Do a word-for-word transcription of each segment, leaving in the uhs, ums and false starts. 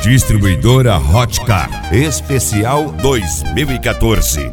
Distribuidora Hotcar, especial dois mil e quatorze.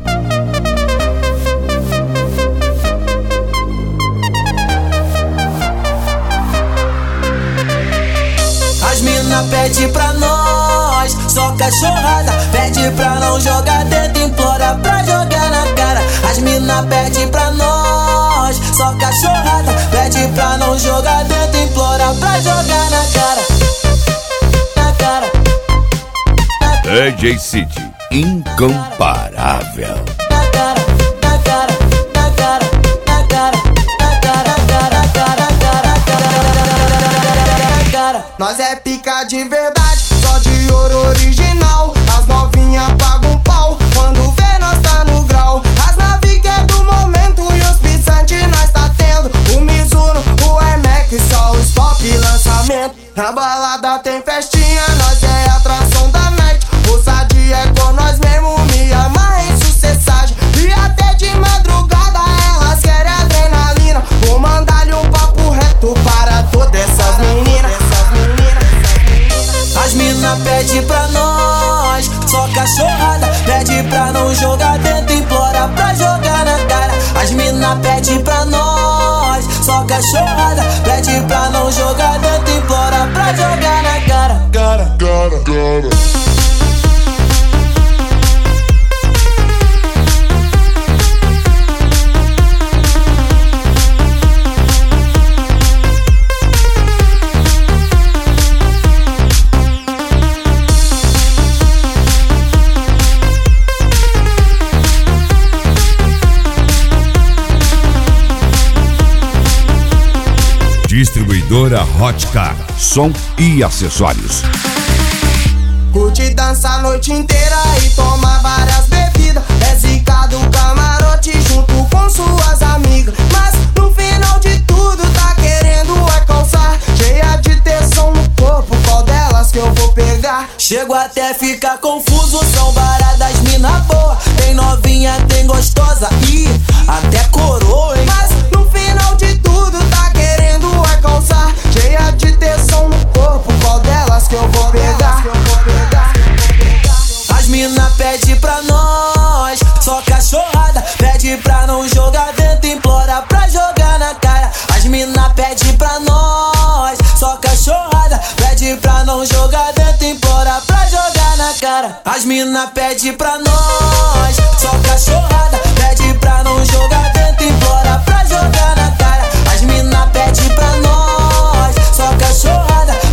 As mina pede pra nós, só cachorrada. Pede pra não jogar dentro, implora pra jogar na cara. As mina pede pra nós, só cachorrada. Pede pra não jogar dentro, implora pra jogar na cara. Na cara. D J City, incomparável. Na cara, na cara, na cara, na cara, na cara, na cara, na cara, na cara. Nós é pica de verdade, só de ouro original. As novinhas pagam um pau, quando vê nós tá no grau. As naves que é do momento e os pisantes nós tá tendo. O Mizuno, o Air Max, só os top lançamento. Na balada tem festinha, nós é atração da night. Ousadia é com nós mesmo, me amarra em sucessagem. E até de madrugada elas querem adrenalina. Vou mandar-lhe um papo reto para todas essas meninas. As mina pede pra nós, só cachorrada. Pede pra não jogar dentro, implora pra jogar na cara. As mina pede pra nós, só cachorrada. Pede pra não jogar dentro, implora pra jogar na cara. Cara, cara, cara. Distribuidora Hotcar, som e acessórios. Curte dança a noite inteira e toma várias bebidas. É zica do camarote junto com suas amigas. Mas no final de tudo tá querendo é calçar. Cheia de tensão no corpo, qual delas que eu vou pegar? Chego até ficar confuso, são baradas mina boa. Tem novinha, tem gostosa e até coroa, hein? Mas no final de tudo tá querendo é calçar. Cheia de tensão no corpo, qual delas que eu vou pegar? As mina pede pra nós, só cachorrada. Pede pra não jogar dentro, implora pra jogar na cara. As mina pede pra nós, só cachorrada. Pede pra não jogar dentro, implora pra jogar na cara. As mina pede pra nós, só cachorrada. Pede pra não jogar dentro, implora pra jogar na cara. As mina pede pra nós, só cachorrada.